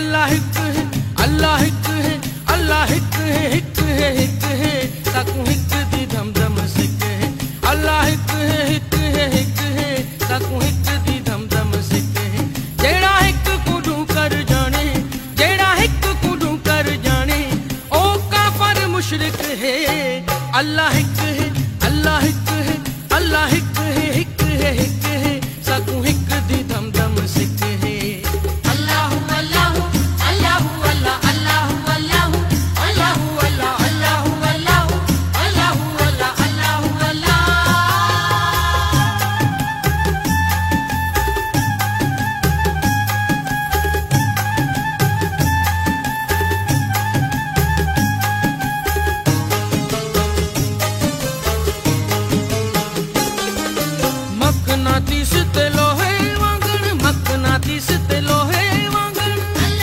अल्लाह हिक है, अल्लाह हिक है, अल्लाह हिक है, हिक है, हिक है, साकू हिक दी धम धम सिक है। अल्लाह हिक है, हिक है, हिक है, साकू हिक दी धम धम सिक है। जेड़ा हिक कुडू कर जाने, जेड़ा हिक कुडू कर जाने, ओ काफर मुशरिक है। अल्लाह हिक है, अल्लाह हिक है, अल्लाह हिक है, हिक है, हिक है, साकू हिक दी धम धम सिक है। मकनातीस ते लोहे वांगण, मकनातीस ते लोहे वांगण,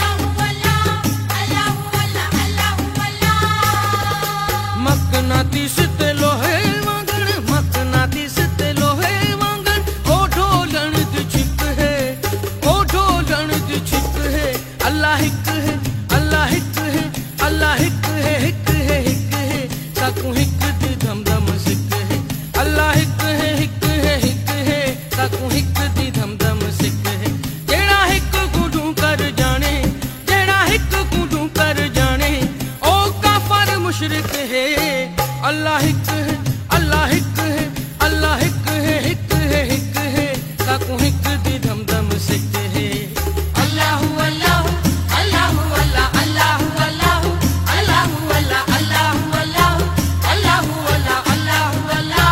मकनातीस ते लोहे वांगण, मकनातीस ते लोहे वांगण, ओ ढोलण दी छिक है, ओ ढोलण दी छिक है। अल्लाह हिक है, अल्लाह हिक है, अल्लाह हिक है, हिक है, हिक है, साकू हिक दी धम धम सिक है। अल्लाह हिक है, हिक है, हिक है, साकू हिक दी धम धम सिक है। जेड़ा हिक कुडू कर जाने, जेड़ा हिक कुडू कर जाने, ओ काफर मुशरिक है। अल्लाह हिक है, अल्लाह हिक है, अल्लाह हिक है, हिक है, हिक है, साकू हिक दी धम धम सिक है। अल्लाहु अल्लाहु अल्लाहु अल्लाह अल्लाहु अल्लाहु अल्लाहु अल्लाह अल्लाहु अल्लाहु अल्लाहु अल्लाह अल्लाहु अल्लाह।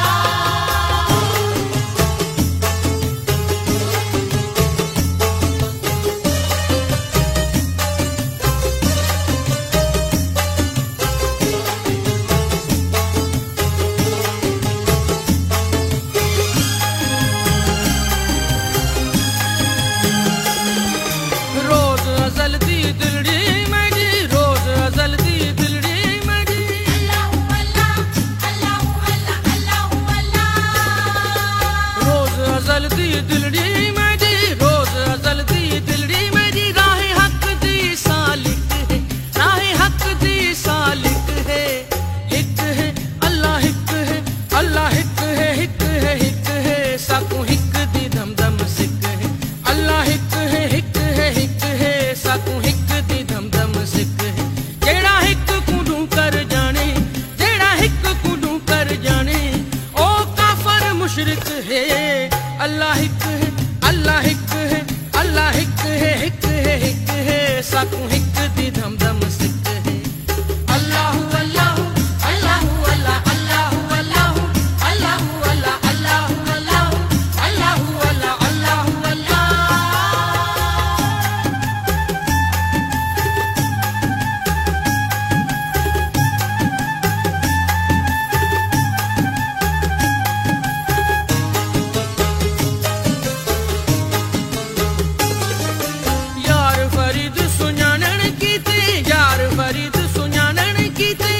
रोज अज़ल दी दिलड़ी में जी, रोज अज़ल दी दिलड़ी में जी, रोज अज़ल दी दिलड़ी में जी, रोज अज़ल दी दिलड़ी में जी, राहे हक दी सालिक है, राहे हक दी सालिक है। हिक है, अल्लाह हिक है, अल्लाह हिक है, हिक है, हिक है, साकू हिक दी धम धम सिक है। अल्लाह हिक है, हिक है, हिक है, साकू हिक दी धम धम सिक है। जेड़ा हिक कुडू कर जाने, जेड़ा हिक कुडू कर जाने, ओ काफर मुशरिक है। अल्लाह हिक है, अल्लाह हिक है, अल्लाह हिक है, हिक है, हिक है, साकू हिक दी धम धम सिक है। अल्लाहु अल्लाहु अल्लाहु अल्लाह अल्लाहु अल्लाहु अल्लाहु अल्लाह अल्लाहु अल्लाहु अल्लाहु अल्लाह अल्लाहु अल्लाह। यार फरीद सुञाणण कीते, यार फरीद सुञाणण कीते,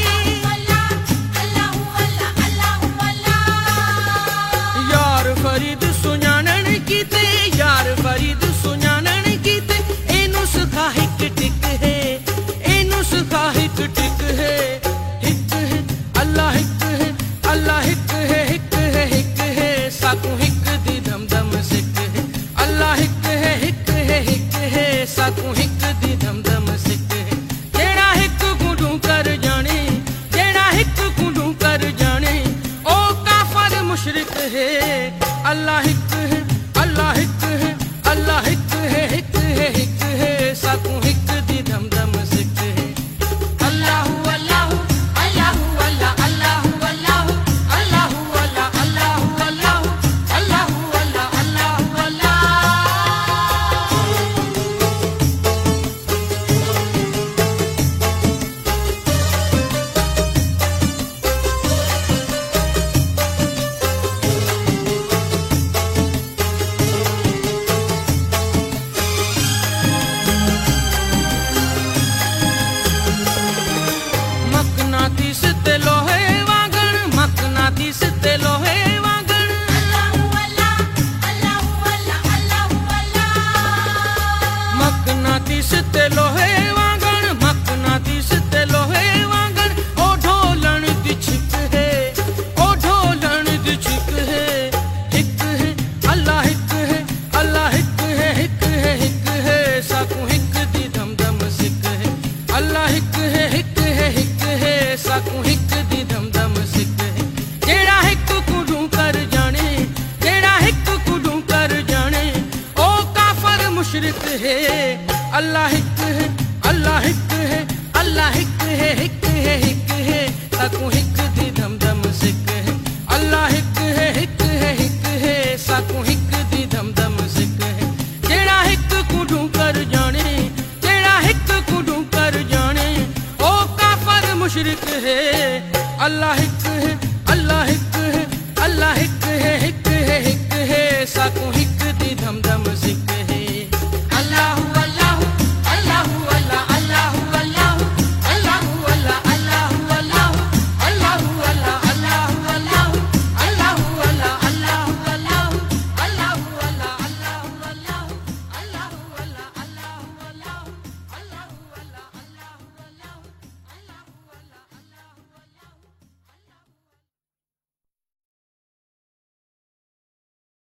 यार फरीद सुञाणण कीते, यार फरीद सुञाणण कीते, एनू सखा हिक टिक है, एनू सखा हिक टिक है। हिक है, अल्लाह हिक है, अल्लाह हिक है, हिक है, हिक है, साकू हिक दी धम धम सिक है। अल्लाह हिक है, हिक है, हिक है, साकू हिक दी धम धम सिक है। जेड़ा हिक कुडू कर जाने, जेड़ा हिक कुडू कर जाने, ओ काफर मुशरिक है। अल्लाह हिक है, अल्लाह हिक है, अल्लाह हिक है, हिक है, हिक है, साकू हिक दी धम धम सिक है। अल्लाहु अल्लाहु अल्लाहु अल्लाह अल्लाहु अल्लाहु अल्लाहु अल्लाह अल्लाहु अल्लाहु अल्लाहु अल्लाह अल्लाहु अल्लाह। है। अल्लाह हिक है, अल्लाह हिक है, अल्लाह हिक है, हिक है, हिक है, साकू हिक दी धम धम सिक है। अल्लाह हिक है, हिक है, हिक है, साकू हिक दी धम धम सिक है। जेड़ा हिक कुडू कर जाने, जेड़ा हिक कुडू कर जाने, ओ काफर मुशरिक है। अल्लाह हिक है, अल्लाह हिक है, अल्लाह हिक है, हिक है, हिक है, साकू